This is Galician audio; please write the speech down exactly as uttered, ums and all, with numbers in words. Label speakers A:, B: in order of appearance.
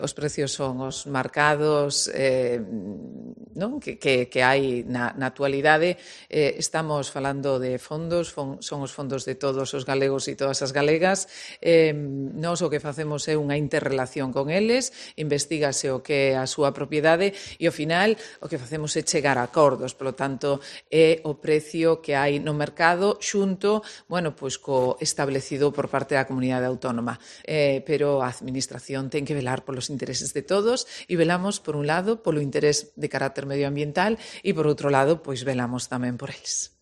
A: os precios son os marcados eh, non? Que, que, que hai na, na actualidade. Eh, estamos falando de fondos, fon, son os fondos de todos os galegos e todas as galegas. Eh, nós o que facemos é unha interrelación con eles, investigase o que é a súa propiedade e ao final o que facemos é chegar a acordos, polo tanto é o precio que hai no mercado xunto, bueno, pois co establecido por parte da comunidade autónoma. Eh, pero a administración ten que velar polos intereses de todos e velamos, por un lado, polo interés de carácter medioambiental e, por outro lado, pois velamos tamén por eles.